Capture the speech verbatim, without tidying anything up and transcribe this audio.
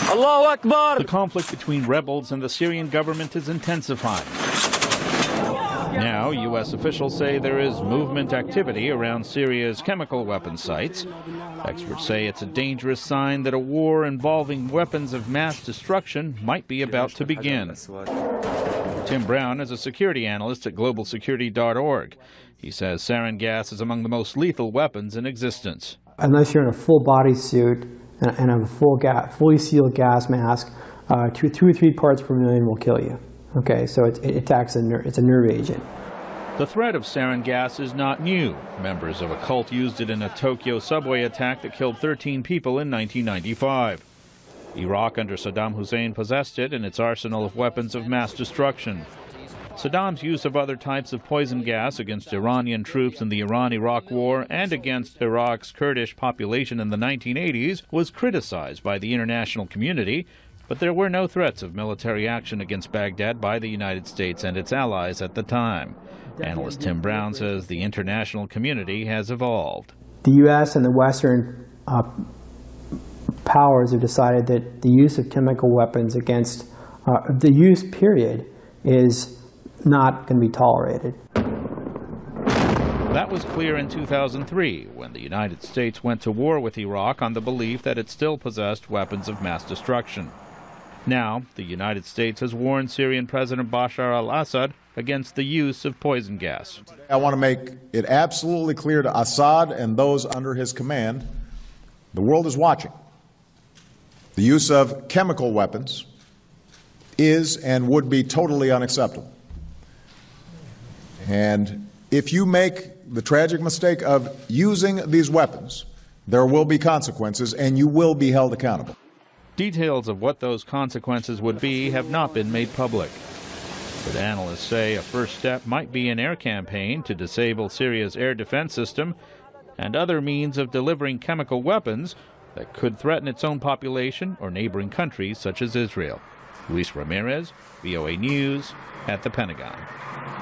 Allahu Akbar! The conflict between rebels and the Syrian government is intensifying. Now, U S officials say there is movement activity around Syria's chemical weapons sites. Experts say it's a dangerous sign that a war involving weapons of mass destruction might be about to begin. Tim Brown is a security analyst at global security dot org. He says sarin gas is among the most lethal weapons in existence. Unless you're in a full body suit and, and have a full gas, fully sealed gas mask, uh, two, two or three parts per million will kill you. Okay, so it, it attacks a nerve, it's a nerve agent. The threat of sarin gas is not new. Members of a cult used it in a Tokyo subway attack that killed thirteen people in nineteen ninety-five. Iraq under Saddam Hussein possessed it in its arsenal of weapons of mass destruction. Saddam's use of other types of poison gas against Iranian troops in the Iran-Iraq War and against Iraq's Kurdish population in the nineteen eighties was criticized by the international community, but there were no threats of military action against Baghdad by the United States and its allies at the time. Analyst Tim Brown says the international community has evolved. The U S and the Western uh, powers have decided that the use of chemical weapons against, uh, the use period, is not going to be tolerated. That was clear in two thousand three, when the United States went to war with Iraq on the belief that it still possessed weapons of mass destruction. Now, the United States has warned Syrian President Bashar al-Assad against the use of poison gas. I want to make it absolutely clear to Assad and those under his command, the world is watching. The use of chemical weapons is and would be totally unacceptable. And if you make the tragic mistake of using these weapons, there will be consequences and you will be held accountable. Details of what those consequences would be have not been made public. But analysts say a first step might be an air campaign to disable Syria's air defense system and other means of delivering chemical weapons that could threaten its own population or neighboring countries such as Israel. Luis Ramirez, V O A News, at the Pentagon.